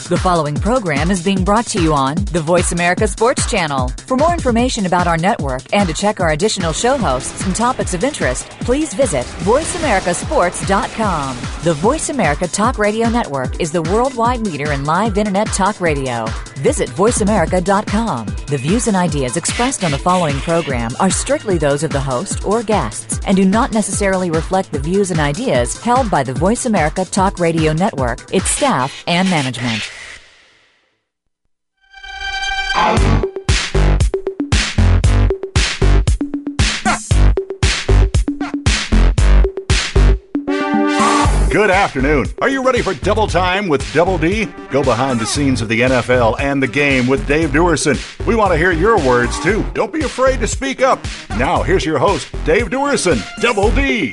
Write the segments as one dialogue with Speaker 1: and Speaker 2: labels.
Speaker 1: The following program is being brought to you on the Voice America Sports Channel. For more information about our network and to check our additional show hosts and topics of interest, please visit voiceamericasports.com. The Voice America Talk Radio Network is the worldwide leader in live Internet talk radio. Visit voiceamerica.com. The views and ideas expressed on the following program are strictly those of the host or guests and do not necessarily reflect the views and ideas held by the Voice America Talk Radio Network, its staff, and management.
Speaker 2: Good afternoon. Are you ready for Double Time with Double D? Go behind the scenes of the NFL and the game with Dave Duerson. We want to hear your words, too. Don't be afraid to speak up. Now, here's your host, Dave Duerson, Double D.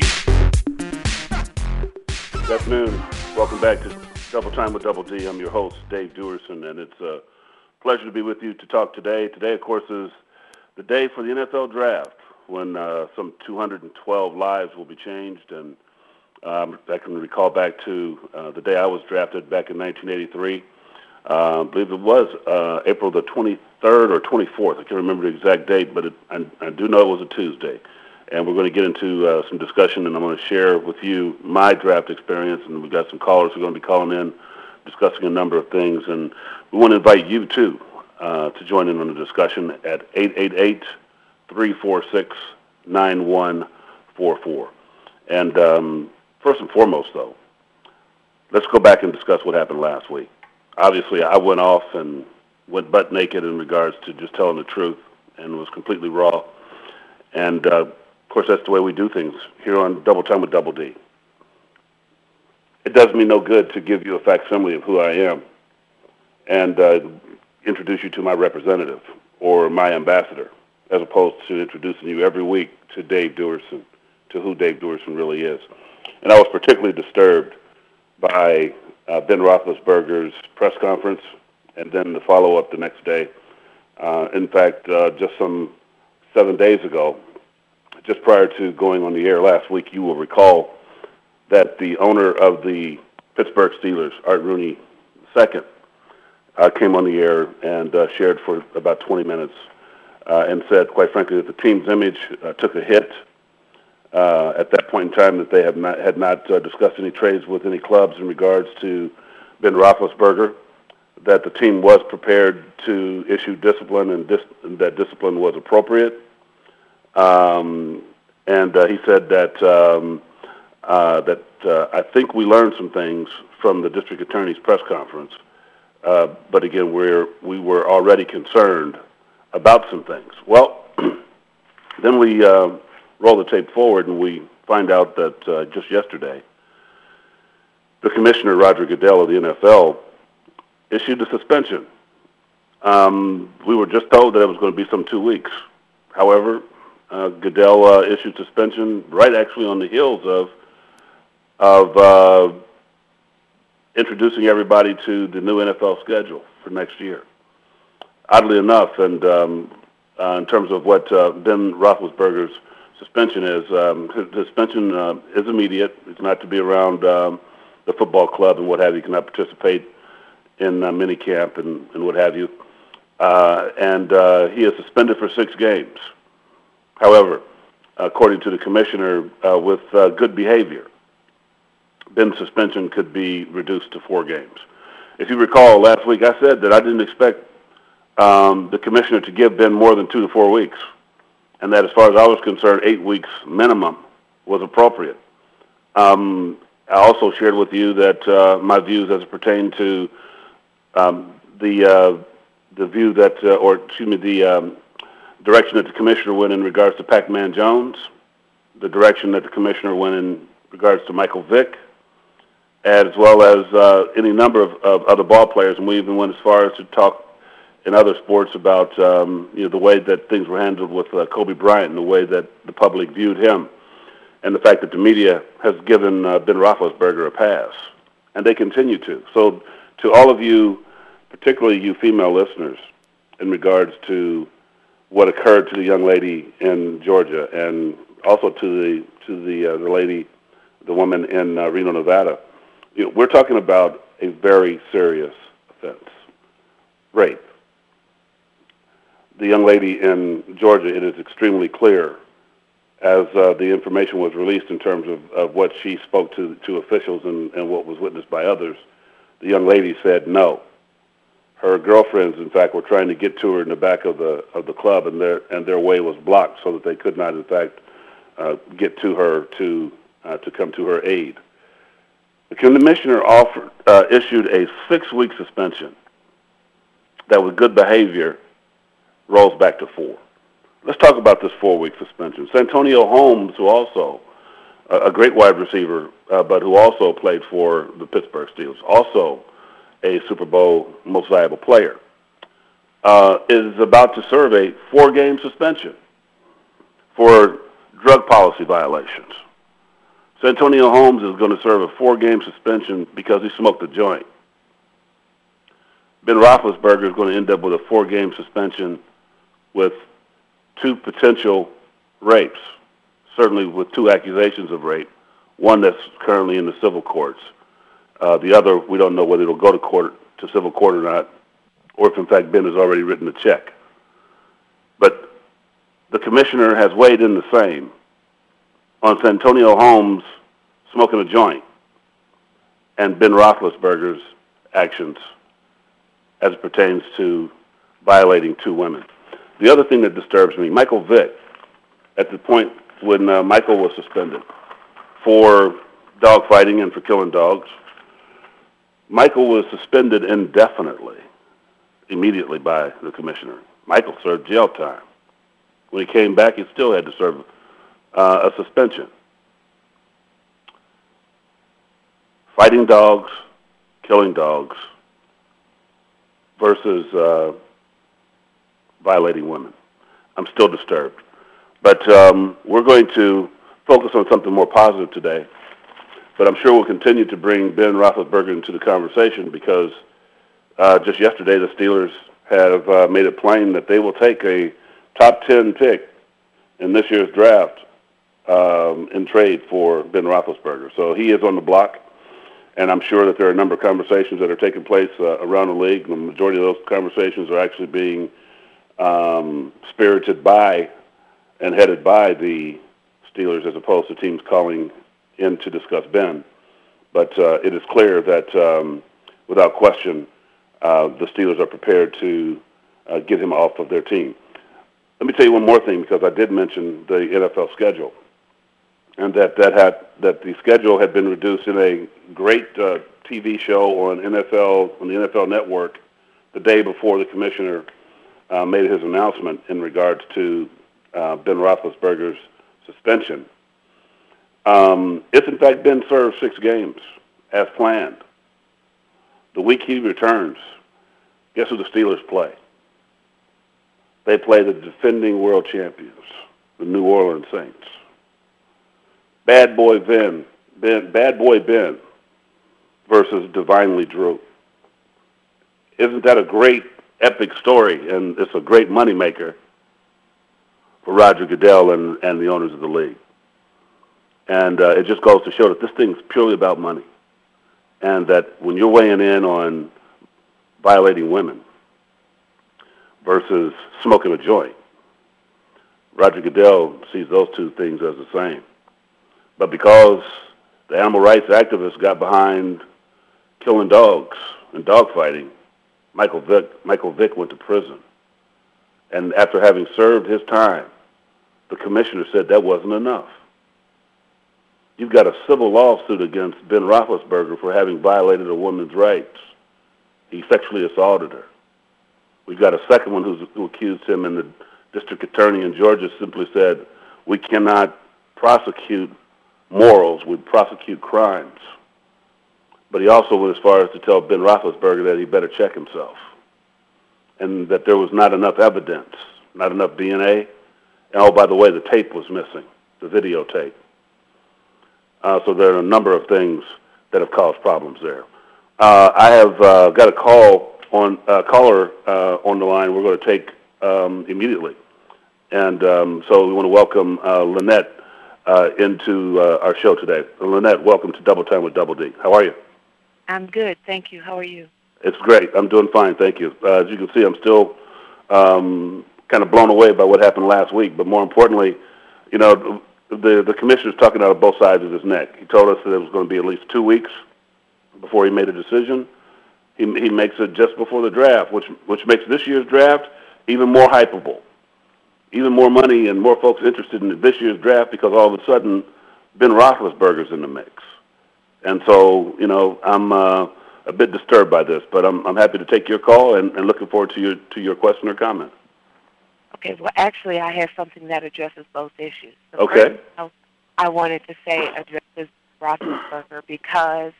Speaker 3: Good afternoon. Welcome back to Double Time with Double D. I'm your host, Dave Duerson, and it's a pleasure to be with you to talk today. Today, of course, is the day for the NFL Draft, when some 212 lives will be changed, and I can recall back to the day I was drafted back in 1983. I believe it was April the 23rd or 24th. I can't remember the exact date, but I do know it was a Tuesday. And we're going to get into some discussion, and I'm going to share with you my draft experience. And we've got some callers who are going to be calling in, discussing a number of things. And we want to invite you, too, to join in on the discussion at 888-346-9144. And first and foremost, though, let's go back and discuss what happened last week. Obviously, I went off and went butt naked in regards to just telling the truth and was completely raw. And, of course, that's the way we do things here on Double Time with Double D. It does me no good to give you a facsimile of who I am and introduce you to my representative or my ambassador, as opposed to introducing you every week to Dave Duerson, to who Dave Duerson really is. And I was particularly disturbed by Ben Roethlisberger's press conference and then the follow-up the next day. In fact, just some 7 days ago, just prior to going on the air last week, you will recall that the owner of the Pittsburgh Steelers, Art Rooney II, came on the air and shared for about 20 minutes and said, quite frankly, that the team's image took a hit. At that point in time, that they had not discussed any trades with any clubs in regards to Ben Roethlisberger, that the team was prepared to issue discipline and that discipline was appropriate. And he said that I think we learned some things from the district attorney's press conference, but again, we were already concerned about some things. Well, then we roll the tape forward, and we find out that just yesterday, the commissioner, Roger Goodell of the NFL, issued a suspension. We were just told that it was going to be some 2 weeks. However, Goodell issued suspension right actually on the heels of introducing everybody to the new NFL schedule for next year. Oddly enough, and in terms of what Ben Roethlisberger's suspension is, his suspension is immediate. It's not to be around the football club and what have you. He cannot participate in minicamp and what have you. And he is suspended for 6 games. However, according to the commissioner, with good behavior, Ben's suspension could be reduced to 4 games. If you recall, last week I said that I didn't expect the commissioner to give Ben more than 2 to 4 weeks, and that as far as I was concerned, 8 weeks minimum was appropriate. I also shared with you that my views as it pertained to the view that, the direction that the commissioner went in regards to Pac-Man Jones, the direction that the commissioner went in regards to Michael Vick, as well as any number of other ball players, and we even went as far as to talk in other sports about the way that things were handled with Kobe Bryant and the way that the public viewed him, and the fact that the media has given Ben Roethlisberger a pass, and they continue to. So to all of you, particularly you female listeners, in regards to what occurred to the young lady in Georgia, and also to the lady, the woman in Reno, Nevada, we're talking about a very serious offense, rape. The young lady in Georgia, it is extremely clear as the information was released in terms of what she spoke to officials and what was witnessed by others. The young lady said no. Her girlfriends, in fact, were trying to get to her in the back of the club, and their way was blocked so that they could not, in fact, get to her to come to her aid. The commissioner issued a 6-week suspension that, with good behavior, rolls back to 4. Let's talk about this 4-week suspension. Santonio Holmes, who also a great wide receiver, but who also played for the Pittsburgh Steelers, also a Super Bowl most valuable player, is about to serve a 4-game suspension for drug policy violations. Santonio Holmes is going to serve a 4-game suspension because he smoked a joint. Ben Roethlisberger is going to end up with a 4-game suspension with 2 potential rapes, certainly with 2 accusations of rape, one that's currently in the civil courts. The other, we don't know whether it'll go to civil court or not, or if in fact Ben has already written a check. But the commissioner has weighed in the same on Santonio Holmes smoking a joint and Ben Roethlisberger's actions as it pertains to violating 2 women. The other thing that disturbs me, Michael Vick, at the point when Michael was suspended for dog fighting and for killing dogs, Michael was suspended indefinitely, immediately by the commissioner. Michael served jail time. When he came back, he still had to serve a suspension. Fighting dogs, killing dogs, versus violating women. I'm still disturbed. But we're going to focus on something more positive today. But I'm sure we'll continue to bring Ben Roethlisberger into the conversation because just yesterday the Steelers have made it plain that they will take a top 10 pick in this year's draft in trade for Ben Roethlisberger. So he is on the block, and I'm sure that there are a number of conversations that are taking place around the league. The majority of those conversations are actually being spirited by and headed by the Steelers as opposed to teams calling in to discuss Ben. But it is clear that without question, the Steelers are prepared to get him off of their team. Let me tell you one more thing, because I did mention the NFL schedule, and that the schedule had been reduced in a great TV show on the NFL Network the day before the commissioner made his announcement in regards to Ben Roethlisberger's suspension. If in fact Ben serves 6 games as planned, the week he returns, guess who the Steelers play? They play the defending world champions, the New Orleans Saints. Bad Boy Ben versus Divinely Drew. Isn't that a great epic story? And it's a great moneymaker for Roger Goodell and the owners of the league. And it just goes to show that this thing's purely about money. And that when you're weighing in on violating women versus smoking a joint, Roger Goodell sees those 2 things as the same. But because the animal rights activists got behind killing dogs and dogfighting, Michael Vick went to prison. And after having served his time, the commissioner said that wasn't enough. You've got a civil lawsuit against Ben Roethlisberger for having violated a woman's rights. He sexually assaulted her. We've got a second one who accused him, and the district attorney in Georgia simply said, we cannot prosecute morals, we prosecute crimes. But he also went as far as to tell Ben Roethlisberger that he better check himself, and that there was not enough evidence, not enough DNA. And oh, by the way, the tape was missing, the videotape. So there are a number of things that have caused problems there. I have got a caller on the line we're going to take immediately. And so we want to welcome Lynette into our show today. Lynette, welcome to Double Time with Double D. How are you?
Speaker 4: I'm good, thank you. How are you?
Speaker 3: It's great. I'm doing fine, thank you. As you can see, I'm still kind of blown away by what happened last week. But more importantly, you know, the commissioner's talking out of both sides of his neck. He told us that it was going to be at least 2 weeks before he made a decision. He makes it just before the draft, which makes this year's draft even more hypeable, even more money and more folks interested in this year's draft because all of a sudden Ben Roethlisberger's in the mix. And so, you know, I'm a bit disturbed by this, but I'm happy to take your call and looking forward to your question or comment.
Speaker 4: Okay, well, actually, I have something that addresses both issues.
Speaker 3: Okay.
Speaker 4: First, I wanted to say addresses Roethlisberger because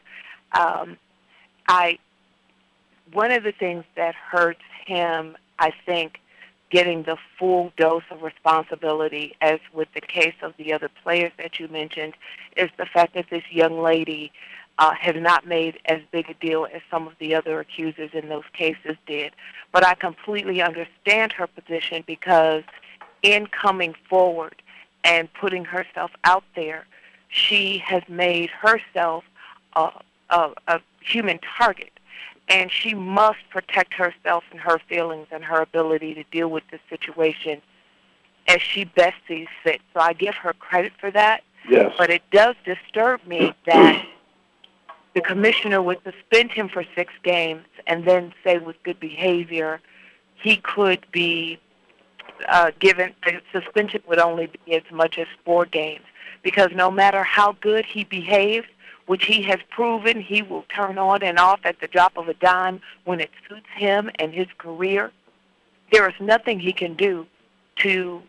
Speaker 4: one of the things that hurts him, I think, getting the full dose of responsibility, as with the case of the other players that you mentioned, is the fact that this young lady has not made as big a deal as some of the other accusers in those cases did. But I completely understand her position because in coming forward and putting herself out there, she has made herself a human target. And she must protect herself and her feelings and her ability to deal with this situation as she best sees fit. So I give her credit for that.
Speaker 3: Yes.
Speaker 4: But it does disturb me that the commissioner would suspend him for 6 games and then say with good behavior he could be given, the suspension would only be as much as 4 games. Because no matter how good he behaves, which he has proven he will turn on and off at the drop of a dime when it suits him and his career, there is nothing he can do to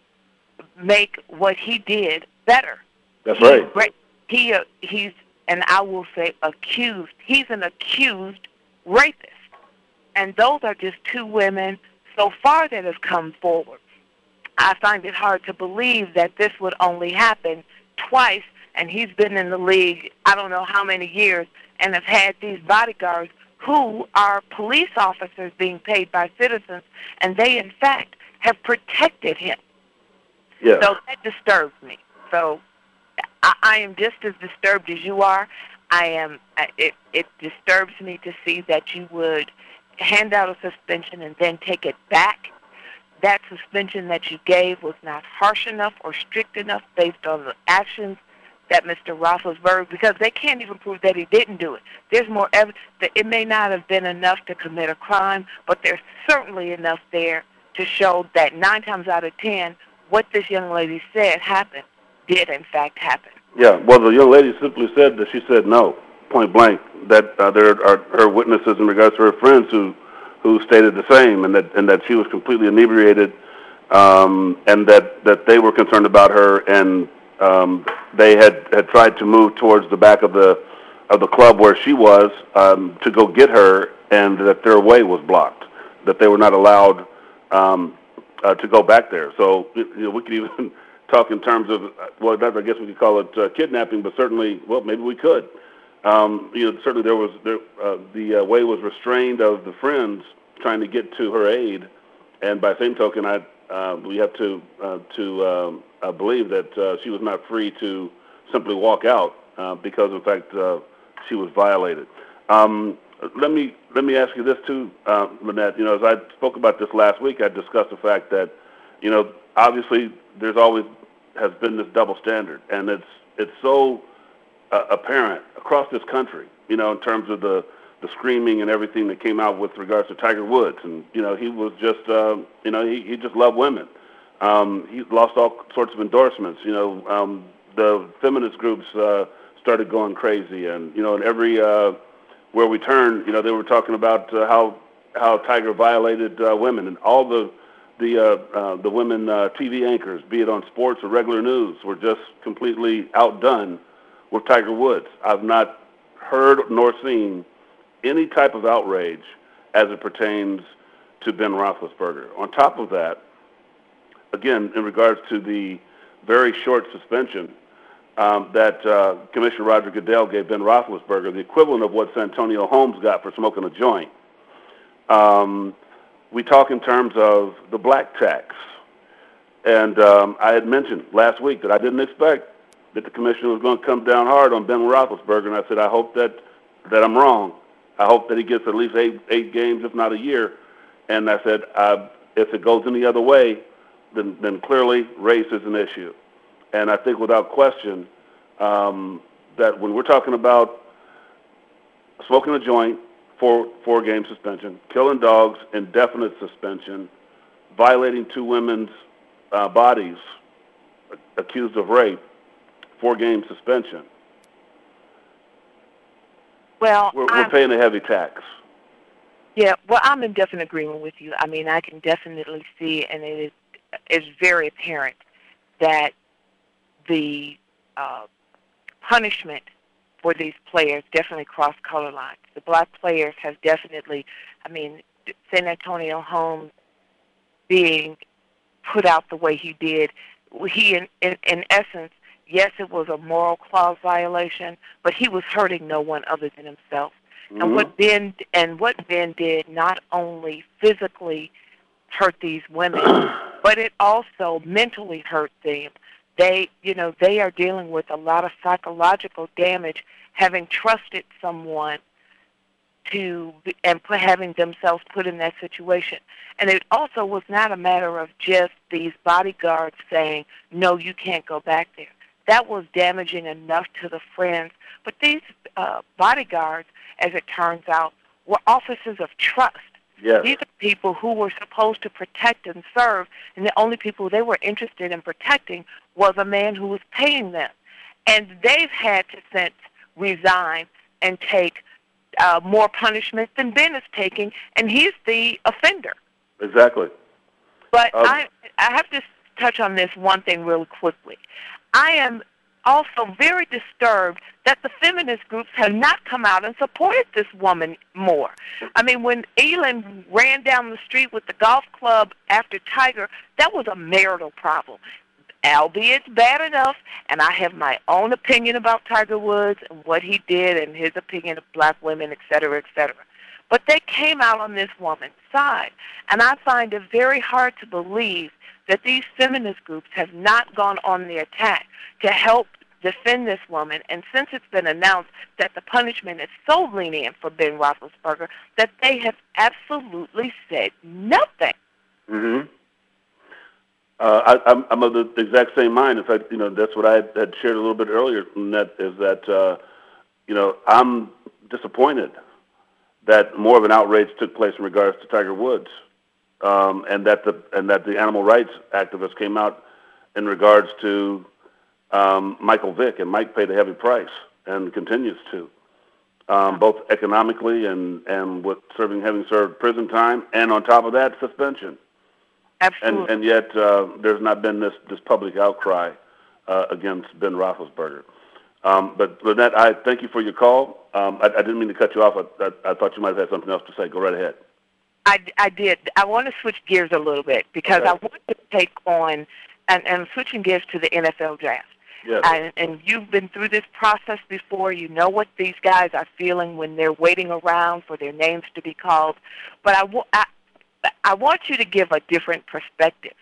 Speaker 4: make what he did better.
Speaker 3: That's right.
Speaker 4: He's, and I will say accused, he's an accused rapist. And those are just 2 women so far that have come forward. I find it hard to believe that this would only happen twice, and he's been in the league I don't know how many years and have had these bodyguards who are police officers being paid by citizens, and they, in fact, have protected him.
Speaker 3: Yeah.
Speaker 4: So that disturbs me. So I am just as disturbed as you are. It disturbs me to see that you would hand out a suspension and then take it back. That suspension that you gave was not harsh enough or strict enough based on the actions that Mr. Roethlisberger, because they can't even prove that he didn't do it. There's more evidence that it may not have been enough to commit a crime, but there's certainly enough there to show that 9 times out of 10, what this young lady said happened did in fact happen.
Speaker 3: Yeah, well, the young lady simply said that she said no, point blank, that there are her witnesses in regards to her friends who stated the same, and that she was completely inebriated, and that they were concerned about her, and they had tried to move towards the back of the club where she was to go get her, and that their way was blocked, that they were not allowed to go back there. So we could even talk in terms of, well, I guess we could call it kidnapping, but certainly, well, maybe we could. Certainly the way was restrained of the friends trying to get to her aid, and by the same token, we have to believe that she was not free to simply walk out because, in fact, she was violated. Let me ask you this too, Lynette. As I spoke about this last week, I discussed the fact that, obviously there's always has been this double standard, and it's so apparent across this country, in terms of the screaming and everything that came out with regards to Tiger Woods. And, he was just, he just loved women. He lost all sorts of endorsements. The feminist groups started going crazy. And, in every, where we turned, they were talking about how Tiger violated women. And all the women TV anchors, be it on sports or regular news, were just completely outdone with Tiger Woods. I've not heard nor seen any type of outrage as it pertains to Ben Roethlisberger. On top of that, again, in regards to the very short suspension that Commissioner Roger Goodell gave Ben Roethlisberger, the equivalent of what Santonio Holmes got for smoking a joint, we talk in terms of the black tax. And I had mentioned last week that I didn't expect that the commissioner was going to come down hard on Ben Roethlisberger, and I said, I hope that I'm wrong. I hope that he gets at least eight games, if not a year. And I said, if it goes any other way, then clearly race is an issue. And I think without question that when we're talking about smoking a joint, four-game suspension, killing dogs, indefinite suspension, violating two women's bodies, accused of rape, 4-game suspension.
Speaker 4: Well,
Speaker 3: we're paying a heavy tax.
Speaker 4: Yeah, well, I'm in definite agreement with you. I mean, I can definitely see, and it is very apparent that the punishment for these players definitely crossed color lines. The black players have definitely, I mean, San Antonio Holmes being put out the way he did, he, in essence, yes, it was a moral clause violation, but he was hurting no one other than himself. Mm-hmm. And what Ben did not only physically hurt these women, but it also mentally hurt them. They are dealing with a lot of psychological damage, having trusted someone having themselves put in that situation. And it also was not a matter of just these bodyguards saying, no, you can't go back there. That was damaging enough to the friends. But these bodyguards, as it turns out, were officers of trust.
Speaker 3: Yes.
Speaker 4: These are people who were supposed to protect and serve, and the only people they were interested in protecting was a man who was paying them. And they've had to since resign and take more punishment than Ben is taking, and he's the offender.
Speaker 3: Exactly.
Speaker 4: But I have to touch on this one thing really quickly. I am also very disturbed that the feminist groups have not come out and supported this woman more. I mean, when Elin ran down the street with the golf club after Tiger, that was a marital problem. Albeit bad enough, and I have my own opinion about Tiger Woods and what he did and his opinion of black women, et cetera, et cetera. But they came out on this woman's side, and I find it very hard to believe that these feminist groups have not gone on the attack to help defend this woman. And since it's been announced that the punishment is so lenient for Ben Roethlisberger, that they have absolutely said nothing.
Speaker 3: Mm-hmm. I'm of the exact same mind. In fact, that's what I had shared a little bit earlier. And that is that, I'm disappointed that more of an outrage took place in regards to Tiger Woods, and that the animal rights activists came out in regards to Michael Vick, and Mike paid a heavy price and continues to, both economically and with having served prison time, and on top of that, suspension.
Speaker 4: Absolutely.
Speaker 3: And yet there's not been this public outcry against Ben Roethlisberger. But Lynette, I thank you for your call. I didn't mean to cut you off. I thought you might have had something else to say. Go right ahead.
Speaker 4: I did. I want to switch gears a little bit because okay. I want to take on, and switching gears to the NFL draft.
Speaker 3: Yes.
Speaker 4: And you've been through this process before. You know what these guys are feeling when they're waiting around for their names to be called. But I want you to give a different perspective.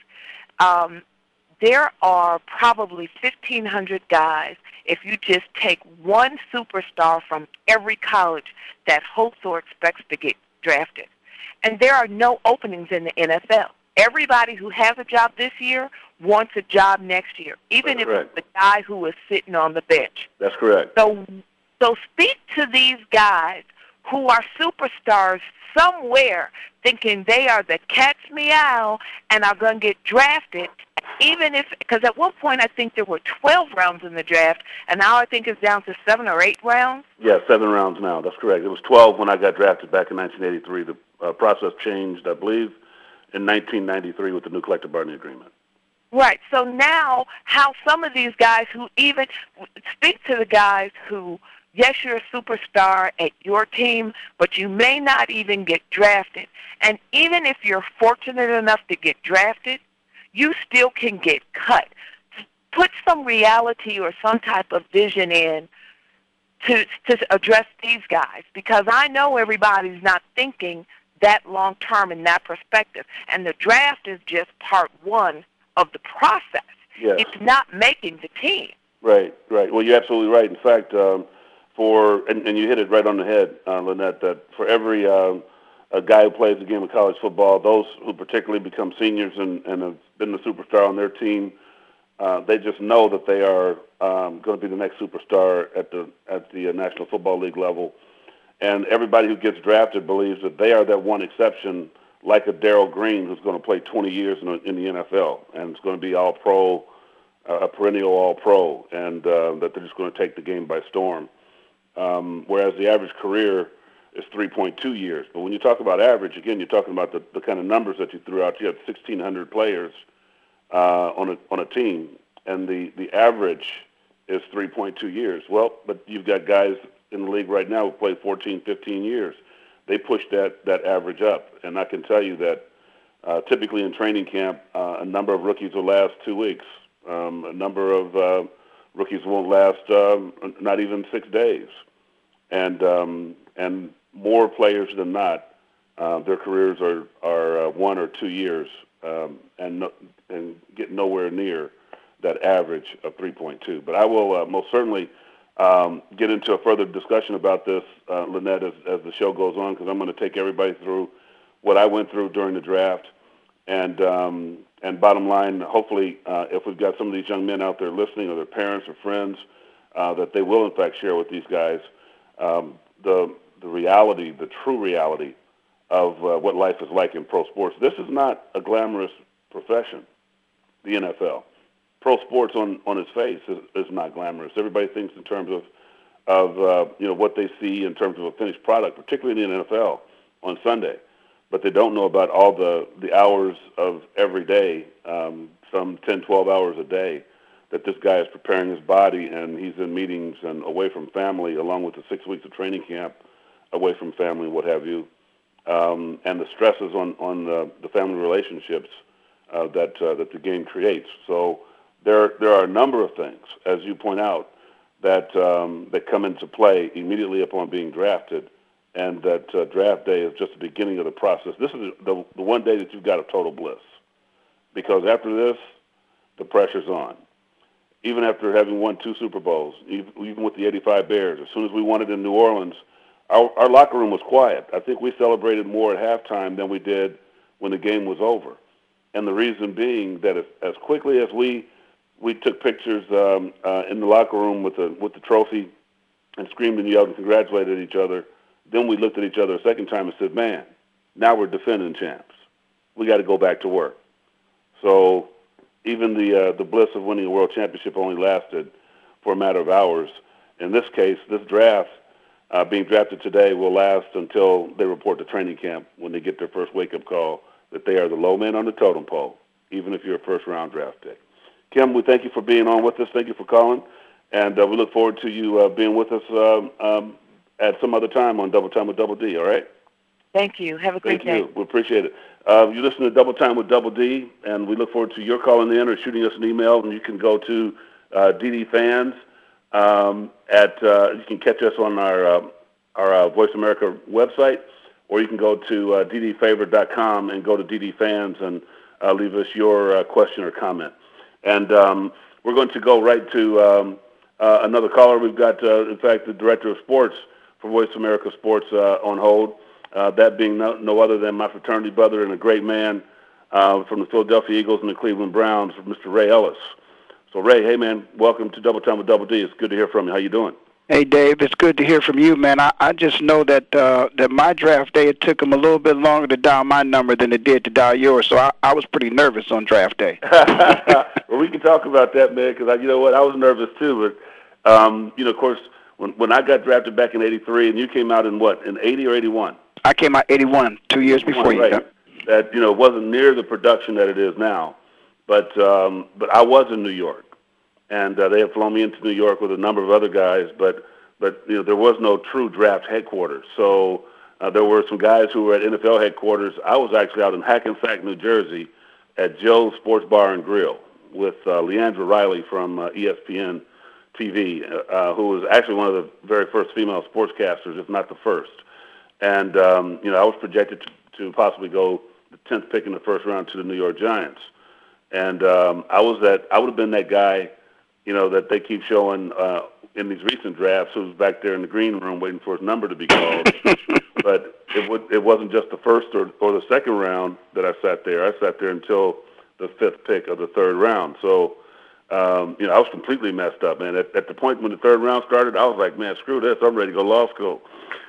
Speaker 4: There are probably 1,500 guys, if you just take one superstar from every college that hopes or expects to get drafted. And there are no openings in the NFL. Everybody who has a job this year wants a job next year, even if it's the guy who is sitting on the bench.
Speaker 3: That's correct.
Speaker 4: So speak to these guys who are superstars somewhere thinking they are the cat's meow and are going to get drafted, even if, because at one point I think there were 12 rounds in the draft, and now I think it's down to 7 or 8 rounds.
Speaker 3: Yeah, 7 rounds now. That's correct. It was 12 when I got drafted back in 1983. The process changed, I believe, in 1993 with the new collective bargaining agreement.
Speaker 4: Right. So now how some of these guys who even speak to the guys who, yes, you're a superstar at your team, but you may not even get drafted. And even if you're fortunate enough to get drafted, you still can get cut. Put some reality or some type of vision in to address these guys, because I know everybody's not thinking that long term in that perspective. And the draft is just part one of the process.
Speaker 3: Yes.
Speaker 4: It's not making the team.
Speaker 3: Right. Well, you're absolutely right. In fact, for and you hit it right on the head, Lynette, that for every a guy who plays the game of college football, those who particularly become seniors and have been the superstar on their team, they just know that they are going to be the next superstar at the National Football League level. And everybody who gets drafted believes that they are that one exception, like a Darrell Green, who's going to play 20 years in the NFL and is going to be all-pro, a perennial all-pro, and that they're just going to take the game by storm. Whereas the average career is 3.2 years. But when you talk about average, again, you're talking about the kind of numbers that you threw out. You have 1,600 players on a team, and the average is 3.2 years. Well, but you've got guys in the league right now who play 14, 15 years. They push that average up. And I can tell you that typically in training camp, a number of rookies will last 2 weeks. A number of rookies won't last not even 6 days. And more players than not, their careers are 1 or 2 years and get nowhere near that average of 3.2. But I will most certainly get into a further discussion about this, Lynette, as the show goes on, because I'm going to take everybody through what I went through during the draft. And bottom line, hopefully, if we've got some of these young men out there listening, or their parents or friends, that they will in fact share with these guys the reality, the true reality of what life is like in pro sports. This is not a glamorous profession, the NFL. Pro sports on its face is not glamorous. Everybody thinks in terms of what they see in terms of a finished product, particularly in the NFL on Sunday. But they don't know about all the hours of every day, some 10, 12 hours a day, that this guy is preparing his body, and he's in meetings and away from family, along with the 6 weeks of training camp away from family, what have you, and the stresses on the family relationships that the game creates. So there are a number of things, as you point out, that come into play immediately upon being drafted. And that draft day is just the beginning of the process. This is the one day that you've got a total bliss, because after this, the pressure's on. Even after having won 2 Super Bowls, even with the '85 Bears, as soon as we won it in New Orleans, our locker room was quiet. I think we celebrated more at halftime than we did when the game was over. And the reason being that as quickly as we took pictures in the locker room with the trophy and screamed and yelled and congratulated each other, then we looked at each other a second time and said, man, now we're defending champs. We got to go back to work. So even the bliss of winning a world championship only lasted for a matter of hours. In this case, this draft, being drafted today, will last until they report to training camp, when they get their first wake-up call that they are the low man on the totem pole, even if you're a first-round draft pick. Kim, we thank you for being on with us. Thank you for calling. And we look forward to you being with us at some other time on Double Time with Double D, all right?
Speaker 4: Thank you. Have a great day.
Speaker 3: Thank you. We appreciate it. You listen to Double Time with Double D, and we look forward to your calling in or shooting us an email, and you can go to DD Fans. You can catch us on our Voice America website, or you can go to ddfavorite.com and go to DD Fans and leave us your question or comment. And we're going to go right to another caller. We've got, in fact, the Director of Sports for Voice America Sports on hold, that being no other than my fraternity brother and a great man from the Philadelphia Eagles and the Cleveland Browns, Mr. Ray Ellis. So, Ray, hey, man, welcome to Double Time with Double D. It's good to hear from you. How you doing?
Speaker 5: Hey, Dave, it's good to hear from you, man. I just know that that my draft day, it took them a little bit longer to dial my number than it did to dial yours, so I was pretty nervous on draft day.
Speaker 3: Well, we can talk about that, man, because, you know what, I was nervous too. But, of course, when I got drafted back in '83, and you came out in what, in '80 or '81?
Speaker 5: I came out '81, 2 years before you.
Speaker 3: Right. That wasn't near the production that it is now, but I was in New York, and they had flown me into New York with a number of other guys, but there was no true draft headquarters. So there were some guys who were at NFL headquarters. I was actually out in Hackensack, New Jersey, at Joe's Sports Bar and Grill with Leandra Riley from ESPN TV, who was actually one of the very first female sportscasters, if not the first. And, I was projected to possibly go the 10th pick in the first round to the New York Giants. And I would have been that guy, that they keep showing in these recent drafts who was back there in the green room waiting for his number to be called. But it wasn't just the first or the second round that I sat there. I sat there until the 5th pick of the 3rd round. So, I was completely messed up, man. At the point when the 3rd round started, I was like, man, screw this. I'm ready to go law school.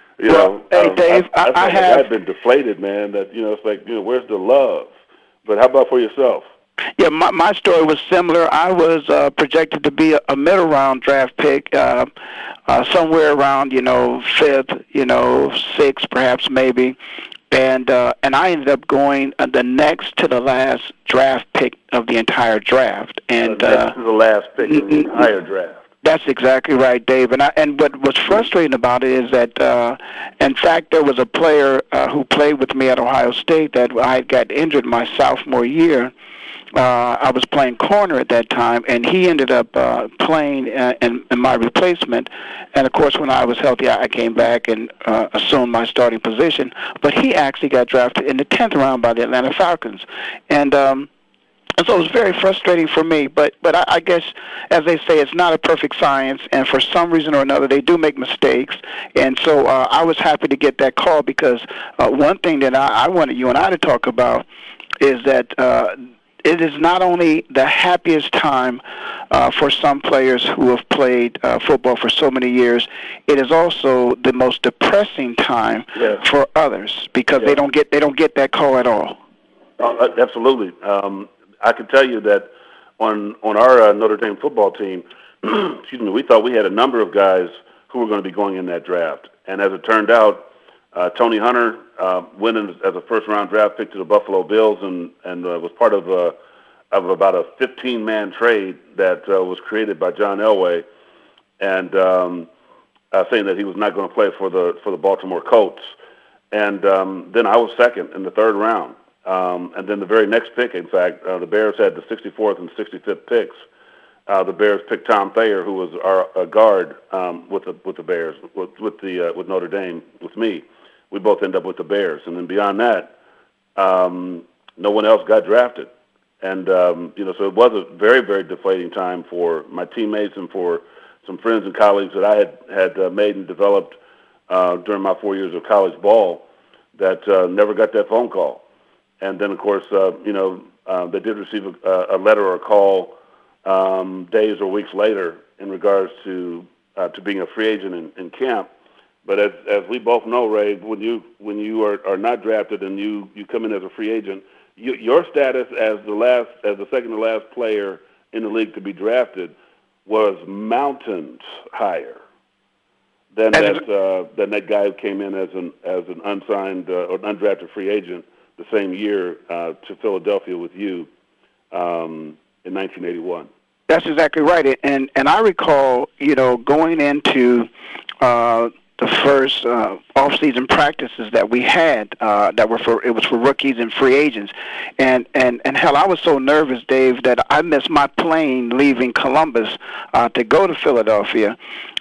Speaker 5: Hey, Dave,
Speaker 3: I've been deflated, man. That it's like, where's the love? But how about for yourself?
Speaker 5: Yeah, my story was similar. I was projected to be a middle round draft pick, somewhere around 5th, 6th, perhaps maybe, and I ended up going the next to the last draft pick of the entire draft. And
Speaker 3: next to the last pick of the entire draft.
Speaker 5: That's exactly right, Dave. And what was frustrating about it is that, in fact, there was a player who played with me at Ohio State that I got injured my sophomore year. I was playing corner at that time, and he ended up playing in my replacement. And, of course, when I was healthy, I came back and assumed my starting position. But he actually got drafted in the 10th round by the Atlanta Falcons. And so it was very frustrating for me. But I guess, as they say, it's not a perfect science, and for some reason or another, they do make mistakes. And so I was happy to get that call because one thing that I wanted you and I to talk about is that it is not only the happiest time for some players who have played football for so many years, it is also the most depressing time for others because they don't get that call at all.
Speaker 3: Absolutely. I can tell you that on our Notre Dame football team, we thought we had a number of guys who were going to be going in that draft, and as it turned out, Tony Hunter went in as a first-round draft pick to the Buffalo Bills and was part of about a 15-man trade that was created by John Elway, and saying that he was not going to play for the Baltimore Colts. And then I was second in the 3rd round. And then the very next pick, in fact, the Bears had the 64th and 65th picks. The Bears picked Tom Thayer, who was our guard with the Bears, with Notre Dame, with me. We both ended up with the Bears, and then beyond that, no one else got drafted. And so it was a very, very deflating time for my teammates and for some friends and colleagues that I had made and developed during my 4 years of college ball that never got that phone call. And then, of course, they did receive a letter or a call days or weeks later in regards to being a free agent in camp. But as we both know, Ray, when you are not drafted and you come in as a free agent, your status as the second to last player in the league to be drafted was mountains higher than that guy who came in as an unsigned or an undrafted free agent the same year to Philadelphia with you in 1981.
Speaker 5: That's exactly right. And I recall, going into the first off-season practices that we had that was for rookies and free agents. And hell, I was so nervous, Dave, that I missed my plane leaving Columbus to go to Philadelphia.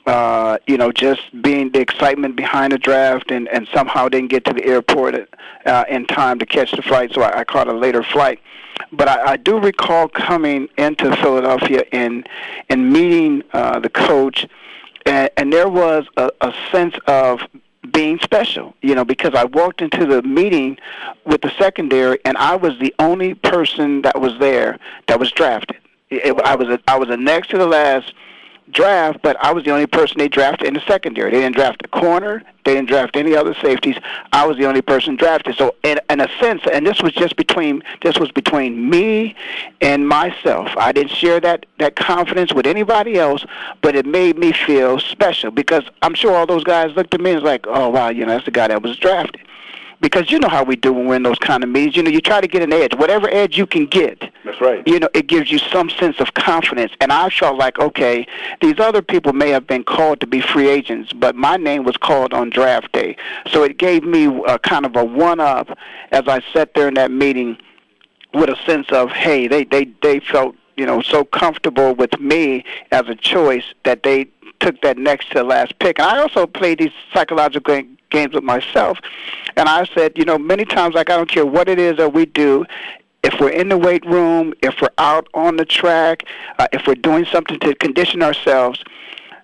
Speaker 5: Just being the excitement behind the draft and somehow didn't get to the airport in time to catch the flight, so I caught a later flight. But I do recall coming into Philadelphia and meeting the coach, and there was a sense of being special, because I walked into the meeting with the secondary, and I was the only person that was there that was drafted. I was a next to the last draft, but I was the only person they drafted in the secondary. They didn't draft a corner. They didn't draft any other safeties. I was the only person drafted. So in a sense, and this was between me and myself. I didn't share that confidence with anybody else, but it made me feel special because I'm sure all those guys looked at me and was like, oh, wow, that's the guy that was drafted. Because you know how we do when we're in those kind of meetings. You try to get an edge. Whatever edge you can get.
Speaker 3: That's right.
Speaker 5: It gives you some sense of confidence. And I felt like, okay, these other people may have been called to be free agents, but my name was called on draft day. So it gave me kind of a one-up as I sat there in that meeting with a sense of, hey, they felt, so comfortable with me as a choice that they took that next to the last pick. And I also played these psychological games with myself. And I said, many times, I don't care what it is that we do, if we're in the weight room, if we're out on the track, if we're doing something to condition ourselves,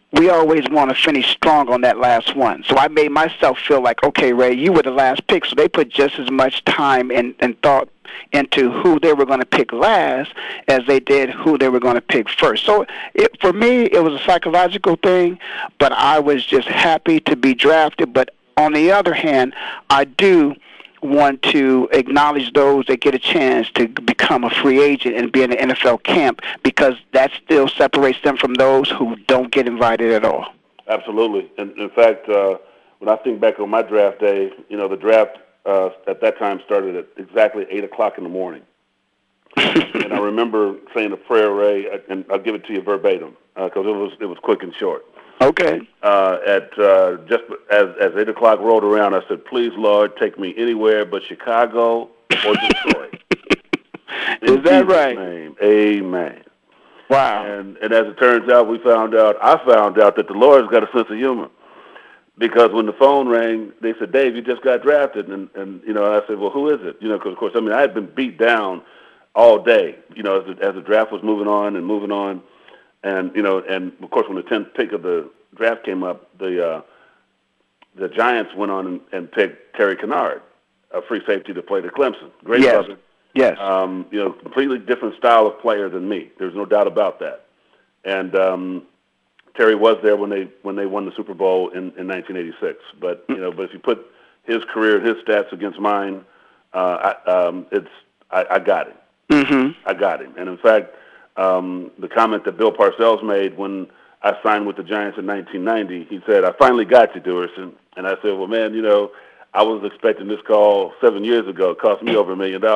Speaker 5: we always want to finish strong on that last one. So I made myself feel like, okay, Ray, you were the last pick. So they put just as much time and thought into who they were going to pick last as they did who they were going to pick first. So for me, it was a psychological thing, but I was just happy to be drafted. But on the other hand, I do want to acknowledge those that get a chance to become a free agent and be in the NFL camp, because that still separates them from those who don't get invited at all.
Speaker 3: Absolutely. And in fact, when I think back on my draft day, the draft at that time started at exactly 8 o'clock in the morning. And I remember saying a prayer, Ray, and I'll give it to you verbatim because it was quick and short.
Speaker 5: Okay.
Speaker 3: At just as 8 o'clock rolled around, I said, "Please, Lord, take me anywhere but Chicago or Detroit."
Speaker 5: Is that right?
Speaker 3: Name. Amen.
Speaker 5: Wow.
Speaker 3: And as it turns out, I found out that the Lord's got a sense of humor, because when the phone rang, they said, "Dave, you just got drafted," and I said, "Well, who is it?" Because of course, I had been beat down all day, as the draft was moving on. And and of course, when the 10th pick of the draft came up, the Giants went on and picked Terry Kennard, a free safety to play to Clemson. Great brother.
Speaker 5: Yes.
Speaker 3: Completely different style of player than me. There's no doubt about that. And Terry was there when they won the Super Bowl in 1986. But if you put his career and his stats against mine, I got him.
Speaker 5: Mm-hmm.
Speaker 3: I got him. And in fact, the comment that Bill Parcells made when I signed with the Giants in 1990, he said, "I finally got you, Dewerson." And I said, "Well, man, I was expecting this call 7 years ago. It cost me over $1 million."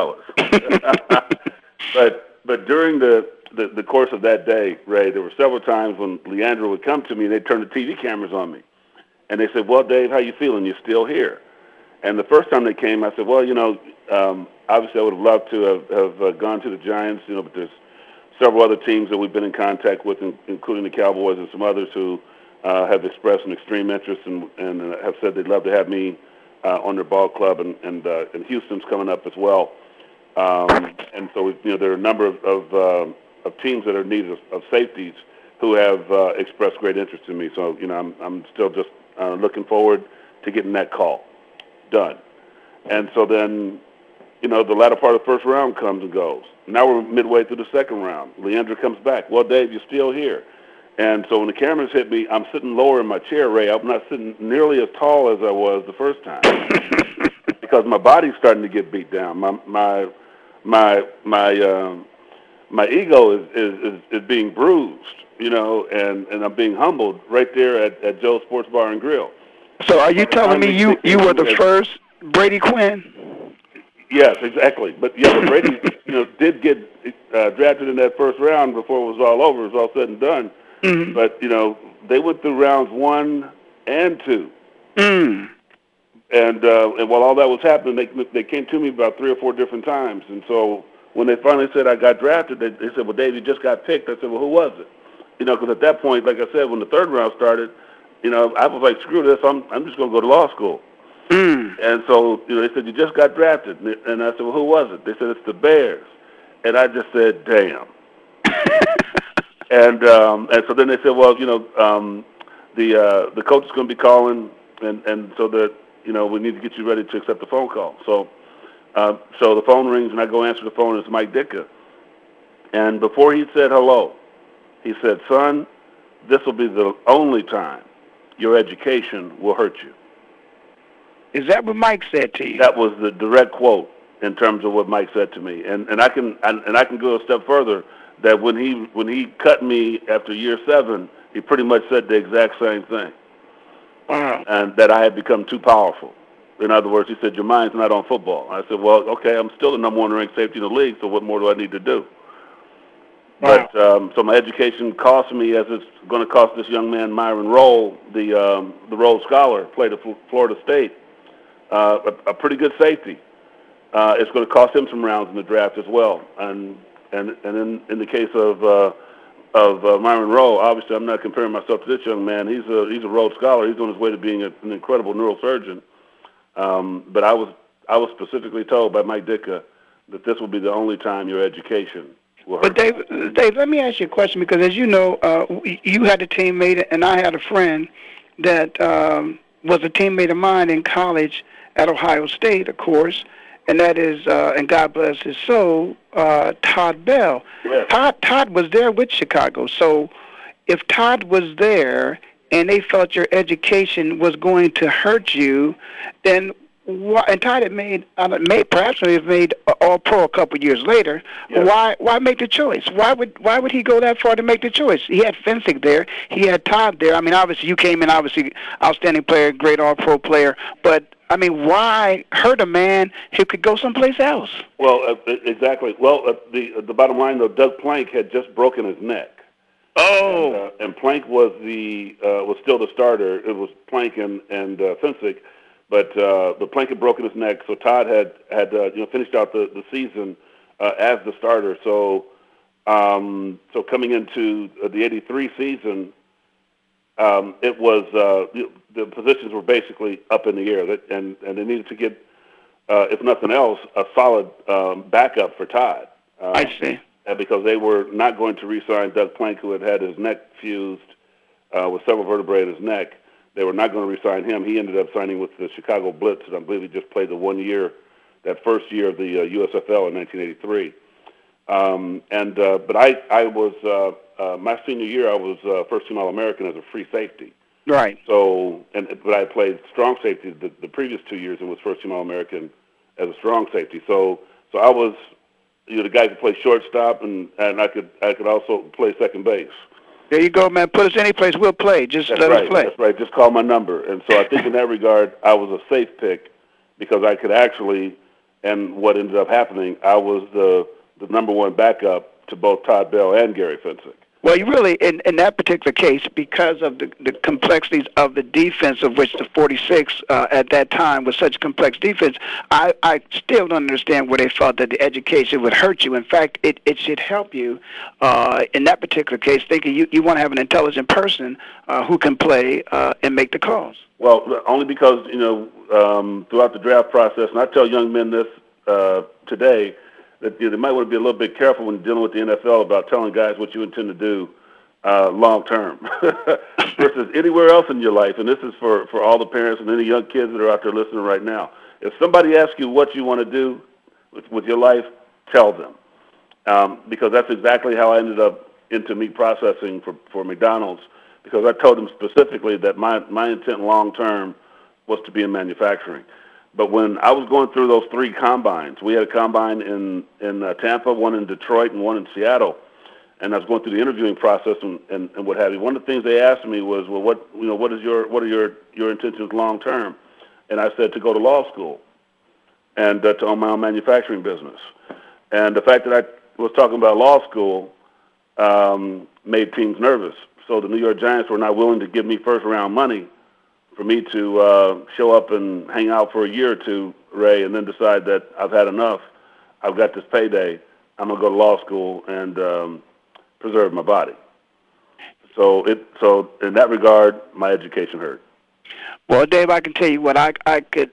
Speaker 3: But during the course of that day, Ray, there were several times when Leandro would come to me and they'd turn the TV cameras on me. And they said, "Well, Dave, how you feeling? You're still here." And the first time they came, I said, "Well, obviously I would have loved to have gone to the Giants, but there's several other teams that we've been in contact with, including the Cowboys and some others who have expressed an extreme interest and have said they'd love to have me on their ball club, and Houston's coming up as well." And so there are a number of teams that are in need of safeties who have expressed great interest in me. So I'm still just looking forward to getting that call done. And so then the latter part of the first round comes and goes. Now we're midway through the second round. Leandro comes back. "Well, Dave, you're still here." And so when the cameras hit me, I'm sitting lower in my chair, Ray. I'm not sitting nearly as tall as I was the first time because my body's starting to get beat down. My ego is being bruised, and I'm being humbled right there at Joe's Sports Bar and Grill.
Speaker 5: So are you telling me you were the first Brady Quinn?
Speaker 3: Yes, exactly. But Brady, did get drafted in that first round before it was all over. It was all said and done.
Speaker 5: Mm-hmm.
Speaker 3: But they went through rounds 1 and 2.
Speaker 5: Mm.
Speaker 3: And while all that was happening, they came to me about 3 or 4 different times. And so when they finally said I got drafted, they said, "Well, Dave, you just got picked." I said, "Well, who was it?" Because at that point, like I said, when the third round started, I was like, "Screw this! I'm just going to go to law school."
Speaker 5: Mm.
Speaker 3: And so, they said, "You just got drafted." And I said, "Well, who was it?" They said, "It's the Bears." And I just said, "Damn." and so then they said, "Well, the coach is going to be calling, and so that, we need to get you ready to accept the phone call." So the phone rings, and I go answer the phone, and it's Mike Ditka. And before he said hello, he said, "Son, this will be the only time your education will hurt you."
Speaker 5: Is that what Mike said to you?
Speaker 3: That was the direct quote in terms of what Mike said to me, and I can go a step further. That when he cut me after year 7, he pretty much said the exact same thing.
Speaker 5: Wow.
Speaker 3: And that I had become too powerful. In other words, he said, "Your mind's not on football." I said, "Well, okay, I'm still the number 1 ranked safety in the league, so what more do I need to do?"
Speaker 5: Wow.
Speaker 3: But so my education cost me, as it's going to cost this young man Myron Rolle, the Rhodes Scholar, played at Florida State, a pretty good safety. It's going to cost him some rounds in the draft as well. And in the case of Myron Rolle, obviously I'm not comparing myself to this young man. He's a Rhodes Scholar. He's on his way to being an incredible neurosurgeon. But I was specifically told by Mike Ditka that this will be the only time your education
Speaker 5: But Dave, let me ask you a question, because as you know, you had a teammate and I had a friend that was a teammate of mine in college at Ohio State, of course, and that is, and God bless his soul, Todd Bell.
Speaker 3: Yes.
Speaker 5: Todd was there with Chicago. So if Todd was there and they felt your education was going to hurt you, then and Todd had made All-Pro a couple of years later.
Speaker 3: Yes.
Speaker 5: Why make the choice? Why would he go that far to make the choice? He had Fensick there. He had Todd there. I mean, obviously you came in, obviously outstanding player, great All-Pro player. But I mean, why hurt a man who could go someplace else?
Speaker 3: Well, exactly. Well, the bottom line though, Doug Plank had just broken his neck.
Speaker 5: Oh.
Speaker 3: And Plank was still the starter. It was Plank and Fensick. But Plank had broken his neck, so Todd had finished out the season as the starter. So coming into the '83 season, it was the positions were basically up in the air, and they needed to get, if nothing else, a solid backup for Todd.
Speaker 5: I see.
Speaker 3: Because they were not going to re-sign Doug Plank, who had his neck fused with several vertebrae in his neck. They were not going to re-sign him. He ended up signing with the Chicago Blitz, and I believe he just played the 1 year, that first year of the USFL in 1983. But I was my senior year. I was first-team All-American as a free safety.
Speaker 5: Right.
Speaker 3: So, but I played strong safety the previous 2 years and was first-team All-American as a strong safety. So I was the guy who could play shortstop, and I could also play second base.
Speaker 5: There you go, man. Put us any place, we'll play. Just let us play.
Speaker 3: That's right. Just call my number. And so I think in that regard, I was a safe pick because I could actually, and what ended up happening, I was the number one backup to both Todd Bell and Gary Fensick.
Speaker 5: Well, you really, in that particular case, because of the complexities of the defense, of which the 46 at that time was such a complex defense, I still don't understand where they felt that the education would hurt you. In fact, it should help you in that particular case, thinking you want to have an intelligent person who can play and make the calls.
Speaker 3: Well, only because, throughout the draft process, and I tell young men this today, that they might want to be a little bit careful when dealing with the NFL about telling guys what you intend to do long term versus anywhere else in your life. And this is for all the parents and any young kids that are out there listening right now. If somebody asks you what you want to do with your life, tell them. Because that's exactly how I ended up into meat processing for McDonald's, because I told them specifically that my intent long term was to be in manufacturing. But when I was going through those 3 combines, we had a combine in Tampa, one in Detroit, and one in Seattle, and I was going through the interviewing process and what have you. One of the things they asked me was, well, what are your intentions long term? And I said to go to law school and to own my own manufacturing business. And the fact that I was talking about law school made teams nervous. So the New York Giants were not willing to give me first round money for me to show up and hang out for a year or two, Ray, and then decide that I've had enough. I've got this payday. I'm going to go to law school and preserve my body. So in that regard, my education hurt.
Speaker 5: Well, Dave, I can tell you what I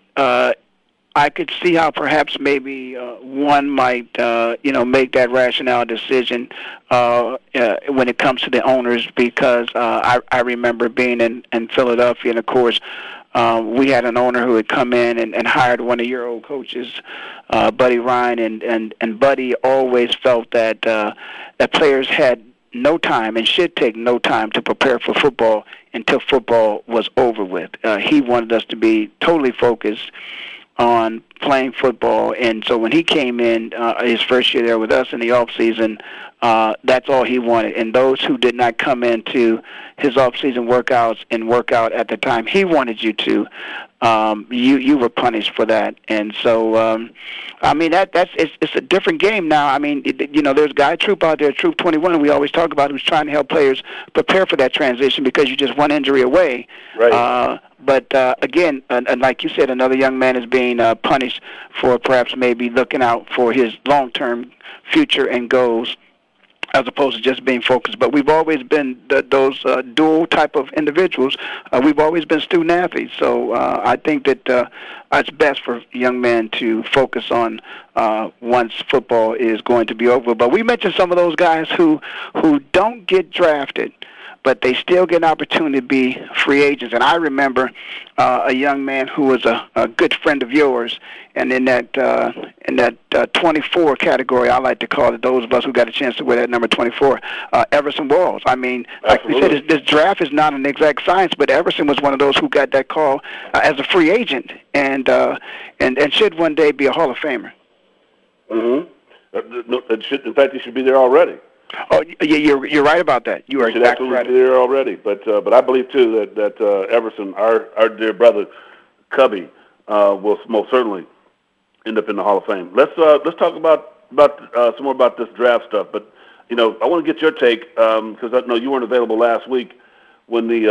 Speaker 5: could see how perhaps maybe one might make that rationale decision when it comes to the owners, because I remember being in Philadelphia, and of course we had an owner who had come in and hired one of your old coaches, Buddy Ryan, and Buddy always felt that that players had no time and should take no time to prepare for football until football was over with. He wanted us to be totally focused on playing football, and so when he came in his first year there with us in the off season, that's all he wanted. And those who did not come into his off season workouts and work out at the time he wanted you to, you were punished for that. And so I mean it's a different game now. I mean, there's Guy Troop out there, Troop 21, we always talk about, who's trying to help players prepare for that transition, because you're just one injury away.
Speaker 3: Right.
Speaker 5: But again, and like you said, another young man is being punished for perhaps maybe looking out for his long-term future and goals as opposed to just being focused. But we've always been those dual type of individuals. We've always been student athletes. So I think that it's best for young men to focus on once football is going to be over. But we mentioned some of those guys who don't get drafted, but they still get an opportunity to be free agents. And I remember a young man who was a good friend of yours, and in that 24 category, I like to call it, those of us who got a chance to wear that number 24, Everson Walls. I mean, like we said, this draft is not an exact science, but Everson was one of those who got that call as a free agent, and should one day be a Hall of Famer.
Speaker 3: In fact, he should be there already.
Speaker 5: Oh, yeah, you're right about that. You are exactly right.
Speaker 3: There already, but I believe too that Everson, our dear brother Cubby, will most certainly end up in the Hall of Fame. Let's talk about some more about this draft stuff. But I want to get your take because I know you weren't available last week when the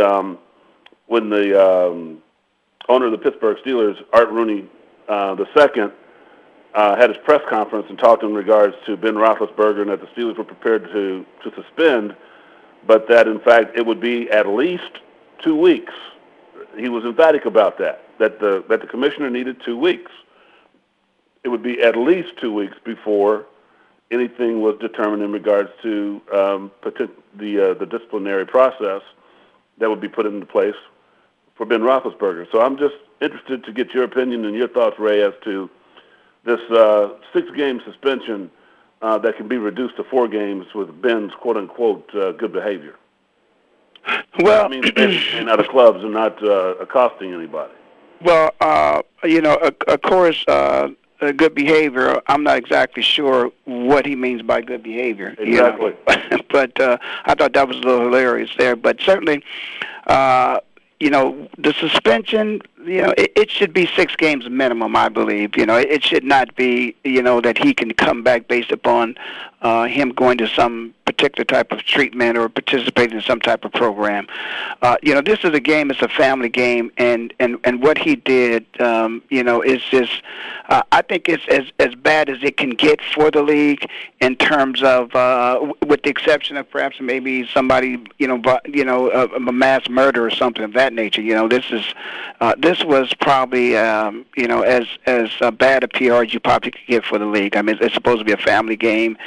Speaker 3: owner of the Pittsburgh Steelers, Art Rooney II, had his press conference and talked in regards to Ben Roethlisberger and that the Steelers were prepared to suspend, but that in fact it would be at least 2 weeks. He was emphatic about that the commissioner needed 2 weeks. It would be at least 2 weeks before anything was determined in regards to the disciplinary process that would be put into place for Ben Roethlisberger. So I'm just interested to get your opinion and your thoughts, Ray, as to this 6-game suspension that can be reduced to 4 games with Ben's quote-unquote good behavior.
Speaker 5: Well,
Speaker 3: I mean, staying out of clubs and not accosting anybody.
Speaker 5: Well, of course, good behavior, I'm not exactly sure what he means by good behavior.
Speaker 3: Exactly.
Speaker 5: But I thought that was a little hilarious there. But certainly, the suspension, it should be 6 games minimum, I believe. It should not be, that he can come back based upon him going to some particular type of treatment or participating in some type of program. This is a game, it's a family game, and what he did, is just, I think it's as bad as it can get for the league in terms of, with the exception of perhaps maybe somebody, a mass murder or something of that nature. This was probably, as bad a PR as you probably could get for the league. I mean, it's supposed to be a family game.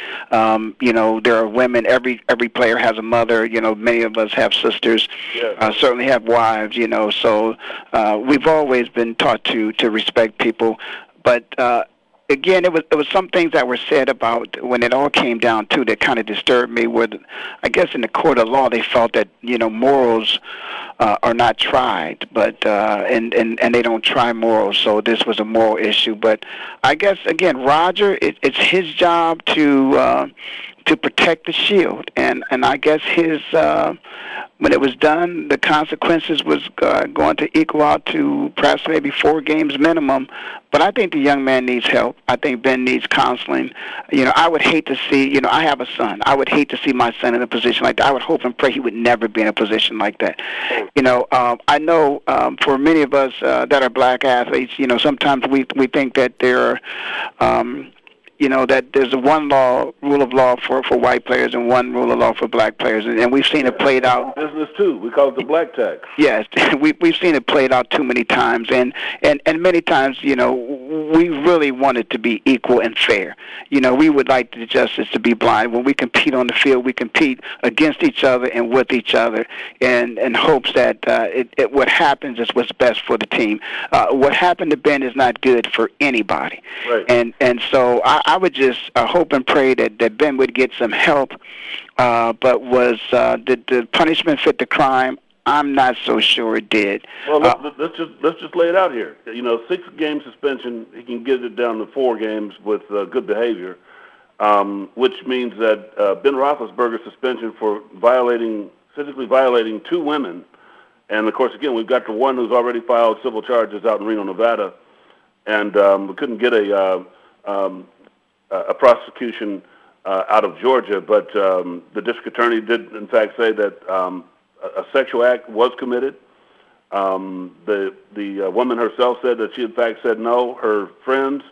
Speaker 5: There are women. Every player has a mother. Many of us have sisters.
Speaker 3: Yeah.
Speaker 5: Certainly have wives. So we've always been taught to respect people. But again, it was some things that were said about when it all came down to that kind of disturbed me. Where I guess in the court of law they felt that morals are not tried, but and they don't try morals. So this was a moral issue. But I guess again, Roger, it's his job to protect the shield, and I guess his when it was done, the consequences was going to equal out to perhaps maybe 4 games minimum. But I think the young man needs help. I think Ben needs counseling. I would hate to see, I have a son. I would hate to see my son in a position like that. I would hope and pray he would never be in a position like that. I know for many of us that are black athletes, sometimes we think that there are that there's a rule of law for white players and one rule of law for black players, and we've seen it played out.
Speaker 3: Business too. We call it the black tax.
Speaker 5: Yes, we've seen it played out too many times, and many times, we really want it to be equal and fair. We would like the justice to be blind. When we compete on the field, we compete against each other and with each other, in hopes that what happens is what's best for the team. What happened to Ben is not good for anybody,
Speaker 3: right.
Speaker 5: And so I would just hope and pray that Ben would get some help. But did the punishment fit the crime? I'm not so sure it did.
Speaker 3: Well, let's just lay it out here. 6-game suspension, he can get it down to 4 games with good behavior, which means that Ben Roethlisberger's suspension for physically violating 2 women, and of course, again, we've got the one who's already filed civil charges out in Reno, Nevada, and we couldn't get a prosecution out of Georgia, but the district attorney did, in fact, say that a sexual act was committed. The woman herself said that she, in fact, said no. Her friends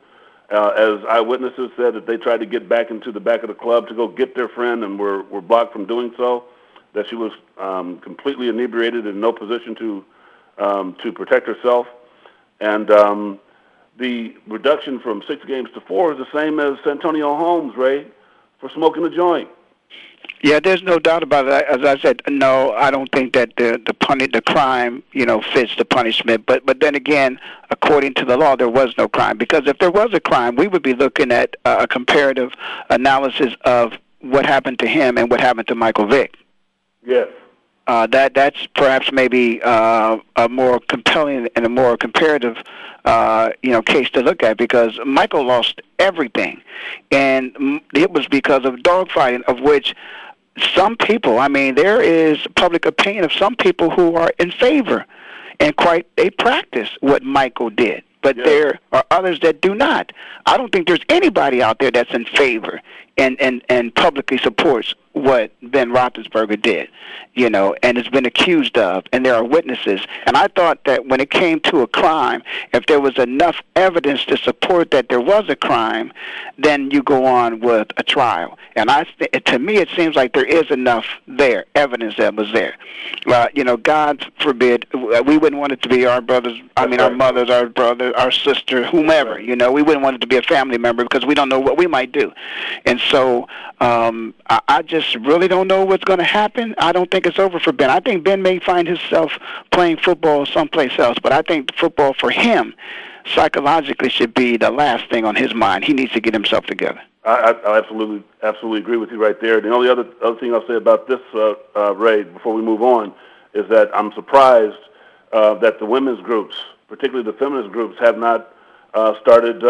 Speaker 3: as eyewitnesses said that they tried to get back into the back of the club to go get their friend and were blocked from doing so, that she was completely inebriated and in no position to protect herself. And the reduction from 6 games to 4 is the same as Santonio Holmes, Ray, for smoking a joint.
Speaker 5: Yeah, there's no doubt about it. As I said, no, I don't think that the crime, fits the punishment. But then again, according to the law, there was no crime. Because if there was a crime, we would be looking at a comparative analysis of what happened to him and what happened to Michael Vick.
Speaker 3: Yes.
Speaker 5: That's perhaps maybe a more compelling and a more comparative, case to look at, because Michael lost everything, and it was because of dogfighting, of which some people, there is public opinion of some people who are in favor, and they practice what Michael did. But there are others that do not. I don't think there's anybody out there that's in favor and publicly supports what Ben Roethlisberger did, and has been accused of, and there are witnesses. And I thought that when it came to a crime, if there was enough evidence to support that there was a crime, then you go on with a trial. And to me, it seems like there is enough evidence that was there. God forbid, we wouldn't want it to be our brothers, our mothers, our brother, our sister, whomever, we wouldn't want it to be a family member because we don't know what we might do. And so I just really don't know what's going to happen. I don't think it's over for Ben. I think Ben may find himself playing football someplace else, but I think football for him psychologically should be the last thing on his mind. He needs to get himself together.
Speaker 3: I absolutely agree with you right there. The only other thing I'll say about this, Ray, before we move on, is that I'm surprised that the women's groups, particularly the feminist groups, have not started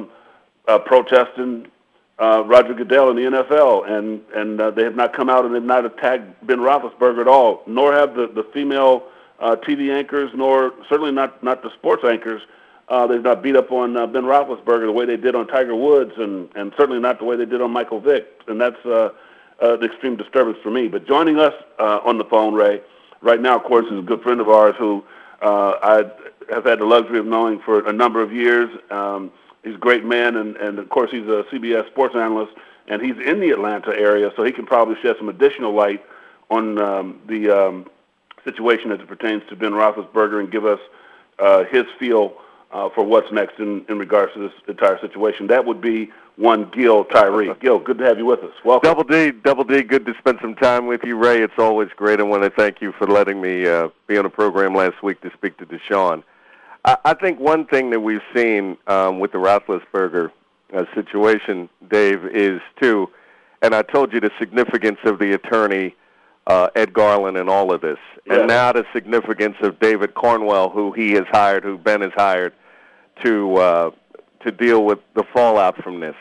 Speaker 3: protesting Roger Goodell in the NFL, and they have not come out and they've not attacked Ben Roethlisberger at all, nor have the female TV anchors, nor certainly not the sports anchors. They've not beat up on Ben Roethlisberger the way they did on Tiger Woods, and certainly not the way they did on Michael Vick, and that's an extreme disturbance for me. But joining us on the phone, Ray, right now, of course, is a good friend of ours who I have had the luxury of knowing for a number of years. He's a great man, and of course, he's a CBS sports analyst, and he's in the Atlanta area, so he can probably shed some additional light on the situation as it pertains to Ben Roethlisberger and give us his feel for what's next in regards to this entire situation. That would be one Gil Tyree. Gil, good to have you with us. Welcome.
Speaker 6: Double D, good to spend some time with you, Ray. It's always great. I want to thank you for letting me be on a program last week to speak to Deshaun. I think one thing that we've seen with the Roethlisberger situation, Dave, is too, and I told you the significance of the attorney, Ed Garland, and all of this, and now the significance of David Cornwell, who he has hired, who Ben has hired, to deal with the fallout from this.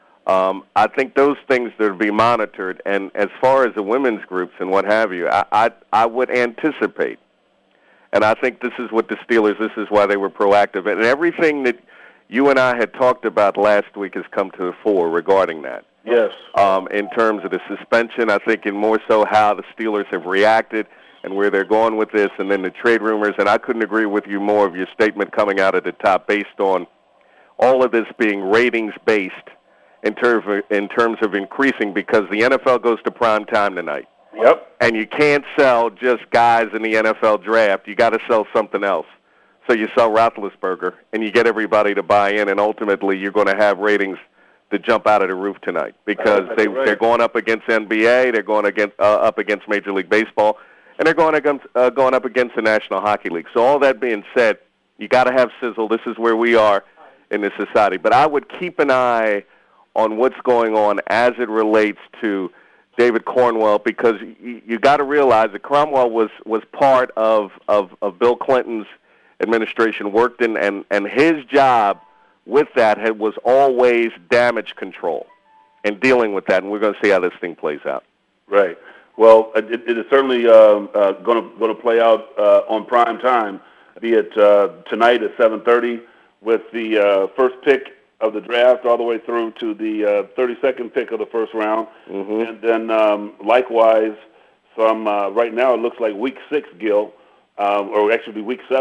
Speaker 6: I think those things that will be monitored, and as far as the women's groups and what have you, I would anticipate. And I think this is what the Steelers, this is why they were proactive. And everything that you and I had talked about last week has come to the fore regarding that.
Speaker 3: Yes.
Speaker 6: In terms of the suspension, I think, and more so how the Steelers have reacted and where they're going with this, and then the trade rumors. And I couldn't agree with you more of your statement coming out at the top based on all of this being ratings-based in terms of increasing, because the NFL goes to prime time tonight.
Speaker 3: Yep.
Speaker 6: And you can't sell just guys in the NFL draft. You got to sell something else. So you sell Roethlisberger, and you get everybody to buy in, and ultimately you're going to have ratings that jump out of the roof tonight, because they're going up against NBA, they're going up against Major League Baseball, and they're going up against the National Hockey League. So all that being said, you got to have sizzle. This is where we are in this society. But I would keep an eye on what's going on as it relates to David Cornwell, because you got to realize that Cornwell was part of Bill Clinton's administration, worked in, and his job with that was always damage control and dealing with that, and we're going to see how this thing plays out.
Speaker 3: Right. Well, it is certainly going to play out on prime time, be it tonight at 7:30 with the first pick of the draft all the way through to the 32nd pick of the first round. Mm-hmm. And then likewise, from right now it looks like week 6, Gil, or actually week 7,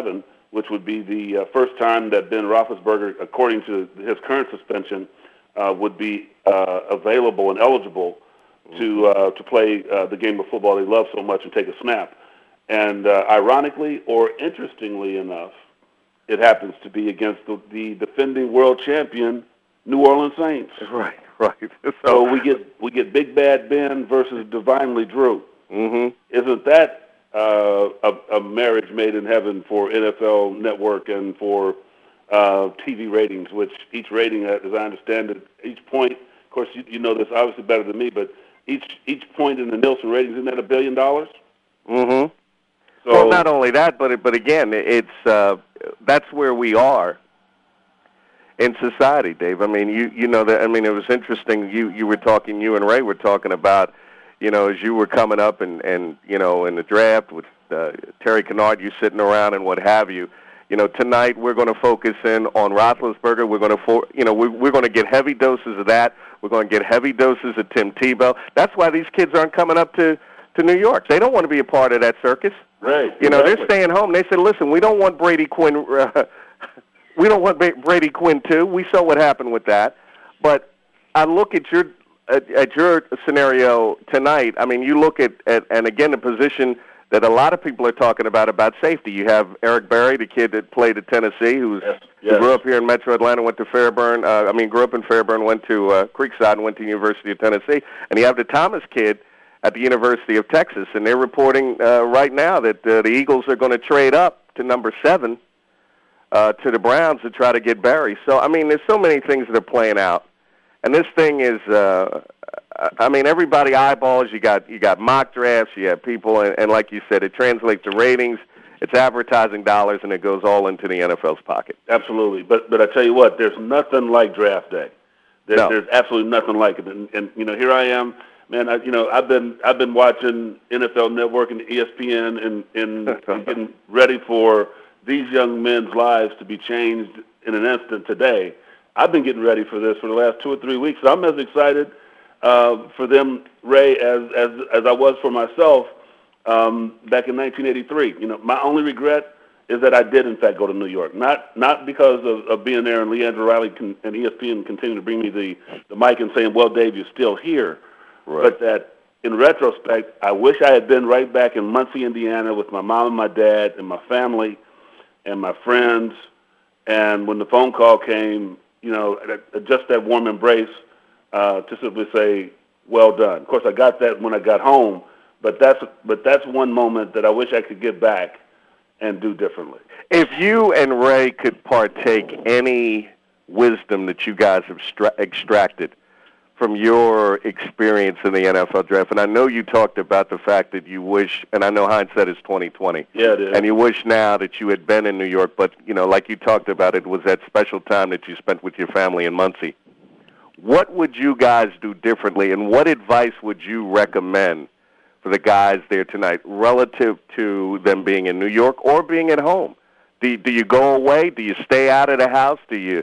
Speaker 3: which would be the first time that Ben Roethlisberger, according to his current suspension, would be available and eligible to play the game of football he loves so much and take a snap. And ironically or interestingly enough, it happens to be against the defending world champion New Orleans Saints.
Speaker 6: Right.
Speaker 3: So we get Big Bad Ben versus Divinely Drew.
Speaker 6: Mm-hmm.
Speaker 3: Isn't that a marriage made in heaven for NFL Network and for TV ratings? Which each rating, as I understand it, each point. Of course, you know this obviously better than me, but each point in the Nielsen ratings, isn't that $1 billion?
Speaker 6: Mm-hmm.
Speaker 3: So,
Speaker 6: well, not only that, but again, it's that's where we are in society, Dave. I mean, you know that. I mean, it was interesting. You were talking. You and Ray were talking about, you know, as you were coming up and you know, in the draft with Terry Kennard, you sitting around and what have you. You know, tonight we're going to focus in on Roethlisberger. We're going to, we're going to get heavy doses of that. We're going to get heavy doses of Tim Tebow. That's why these kids aren't coming up to New York. They don't want to be a part of that circus.
Speaker 3: Right.
Speaker 6: You know, they're staying home. They said, listen, we don't want Brady Quinn. We don't want Brady Quinn too. We saw what happened with that. But I look at your scenario tonight. I mean, you look at and again, the position that a lot of people are talking about safety. You have Eric Berry, the kid that played at Tennessee, who grew up here in Metro Atlanta, went to Fairburn. Grew up in Fairburn, went to Creekside, and went to University of Tennessee. And you have the Thomas kid at the University of Texas, and they're reporting right now that the Eagles are going to trade up to number 7 to the Browns to try to get Barry. So, I mean, there's so many things that are playing out. And this thing is, I mean, everybody eyeballs. You got mock drafts, you have people, and like you said, it translates to ratings, it's advertising dollars, and it goes all into the NFL's pocket.
Speaker 3: Absolutely. But I tell you what, there's nothing like draft day. There's absolutely nothing like it. And you know, here I am. Man, I've been watching NFL Network and ESPN and getting ready for these young men's lives to be changed in an instant today. I've been getting ready for this for the last 2 or 3 weeks. So I'm as excited for them, Ray, as I was for myself back in 1983. You know, my only regret is that I did in fact go to New York. Not because of being there and Leandro Riley and ESPN continue to bring me the mic and saying, "Well, Dave, you're still here." Right. But that, in retrospect, I wish I had been right back in Muncie, Indiana, with my mom and my dad and my family and my friends. And when the phone call came, you know, just that warm embrace to simply say, "Well done." Of course, I got that when I got home, but that's one moment that I wish I could get back and do differently.
Speaker 6: If you and Ray could partake any wisdom that you guys have extracted from your experience in the NFL draft, and I know you talked about the fact that you wish, and I know hindsight is 20/20.
Speaker 3: Yeah, it is.
Speaker 6: And you wish now that you had been in New York, but you know, like you talked about, it was that special time that you spent with your family in Muncie. What would you guys do differently, and what advice would you recommend for the guys there tonight relative to them being in New York or being at home? Do you go away? Do you stay out of the house? Do you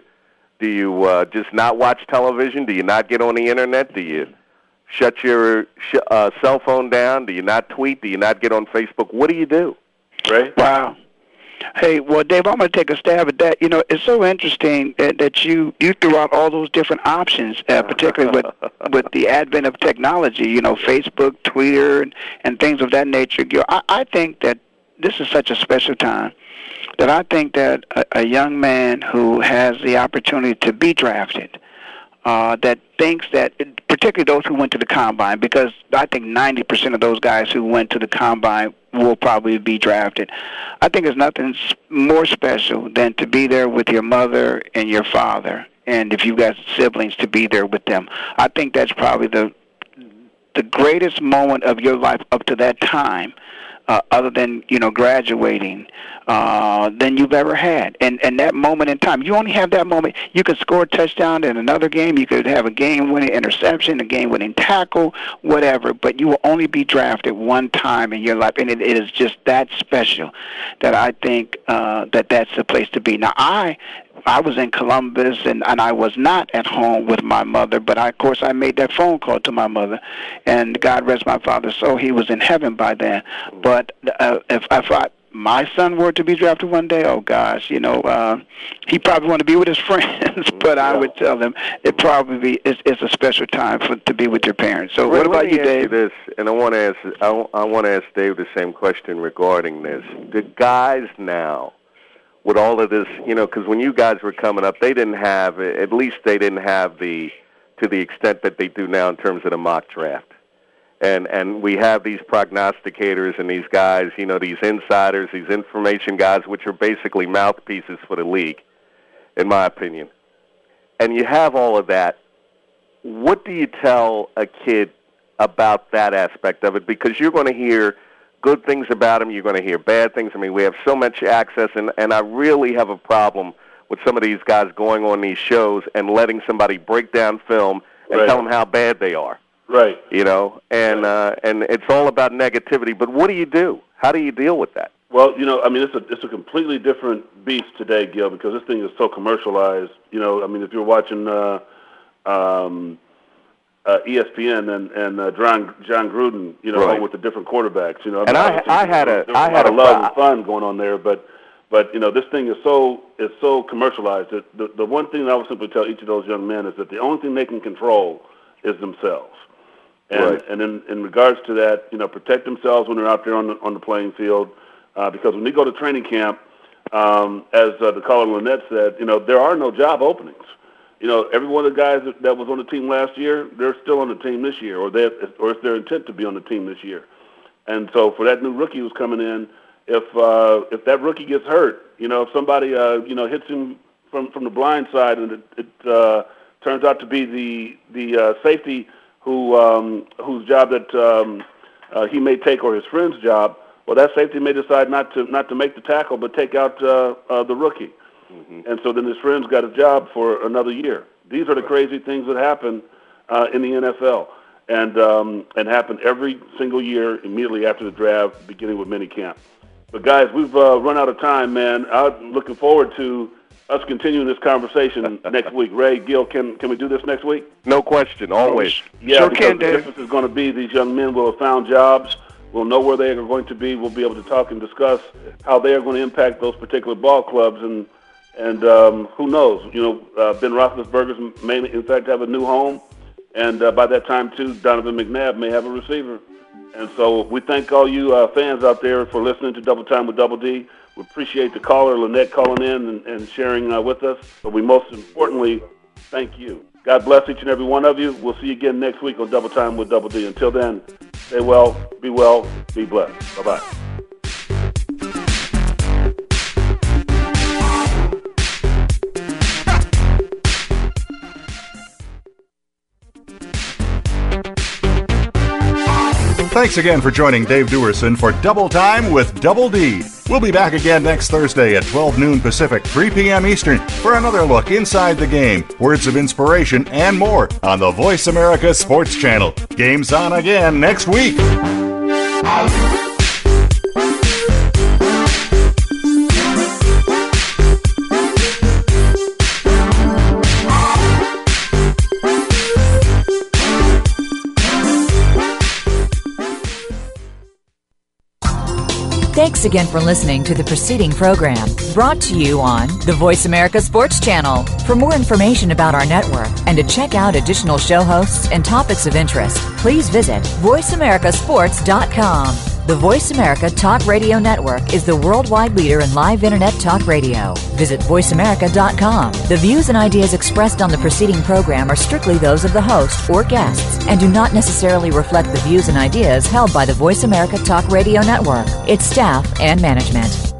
Speaker 6: just not watch television? Do you not get on the internet? Do you shut your cell phone down? Do you not tweet? Do you not get on Facebook? What do you do?
Speaker 3: Right?
Speaker 5: Wow. Hey, well, Dave, I'm going to take a stab at that. You know, it's so interesting that you threw out all those different options, particularly with the advent of technology, you know, Facebook, Twitter, and things of that nature. You know, I think that this is such a special time that I think that a young man who has the opportunity to be drafted, that thinks that, particularly those who went to the Combine, because I think 90% of those guys who went to the Combine will probably be drafted. I think there's nothing more special than to be there with your mother and your father, and if you've got siblings, to be there with them. I think that's probably the greatest moment of your life up to that time, other than, you know, graduating, than you've ever had. And that moment in time, you only have that moment. You could score a touchdown in another game. You could have a game-winning interception, a game-winning tackle, whatever. But you will only be drafted one time in your life. And it is just that special that I think that's the place to be. Now, I was in Columbus, and I was not at home with my mother, but of course I made that phone call to my mother, and God rest my father's soul, he was in heaven by then. But if my son were to be drafted one day, oh gosh, he probably want to be with his friends, but I would tell him it probably is a special time to be with your parents. So what about you, Dave?
Speaker 6: This, and I want to ask Dave the same question regarding this. The guys now, with all of this, because when you guys were coming up, they didn't have to the extent that they do now in terms of the mock draft. And we have these prognosticators and these guys, these insiders, these information guys, which are basically mouthpieces for the league, in my opinion. And you have all of that. What do you tell a kid about that aspect of it? Because you're going to hear good things about him, you're going to hear bad things. I mean, we have so much access, and I really have a problem with some of these guys going on these shows and letting somebody break down film and tell them how bad they are.
Speaker 3: Right.
Speaker 6: And it's all about negativity. But what do you do? How do you deal with that?
Speaker 3: Well, it's a completely different beast today, Gil, because this thing is so commercialized. If you're watching ESPN and John Gruden,
Speaker 6: right,
Speaker 3: with the different quarterbacks,
Speaker 6: and I had a
Speaker 3: love and fun going on there, but this thing is so commercialized that the one thing I would simply tell each of those young men is that the only thing they can control is themselves. And in regards to that, protect themselves when they're out there on the playing field, because when they go to training camp, as the caller Lynette said, there are no job openings. Every one of the guys that was on the team last year, they're still on the team this year, or it's their intent to be on the team this year. And so for that new rookie who's coming in, if that rookie gets hurt, if somebody hits him from the blind side and it turns out to be the safety whose job that he may take, or his friend's job, well, that safety may decide not to make the tackle, but take out the rookie. Mm-hmm. And so then his friend's got a job for another year. These are the crazy things that happen in the NFL, and happen every single year immediately after the draft, beginning with minicamp. But guys, we've run out of time, man. I'm looking forward to us continuing this conversation next week. Ray, Gil, can we do this next week?
Speaker 6: No question, always.
Speaker 3: Yeah,
Speaker 5: sure
Speaker 3: because
Speaker 5: can,
Speaker 3: the difference is going to be these young men will have found jobs. We'll know where they are going to be. We'll be able to talk and discuss how they are going to impact those particular ball clubs. And who knows? Ben Roethlisberger may, in fact, have a new home. And by that time, too, Donovan McNabb may have a receiver. And so we thank all you fans out there for listening to Double Time with Double D. We appreciate the caller, Lynette, calling in and sharing with us. But we most importantly thank you. God bless each and every one of you. We'll see you again next week on Double Time with Double D. Until then, stay well, be blessed. Bye-bye.
Speaker 2: Thanks again for joining Dave Duerson for Double Time with Double D. We'll be back again next Thursday at 12 noon Pacific, 3 p.m. Eastern for another look inside the game, words of inspiration, and more on the Voice America Sports Channel. Game's on again next week.
Speaker 1: Thanks again for listening to the preceding program, brought to you on the Voice America Sports Channel. For more information about our network and to check out additional show hosts and topics of interest, please visit voiceamericasports.com. The Voice America Talk Radio Network is the worldwide leader in live Internet talk radio. Visit voiceamerica.com. The views and ideas expressed on the preceding program are strictly those of the host or guests and do not necessarily reflect the views and ideas held by the Voice America Talk Radio Network, its staff, and management.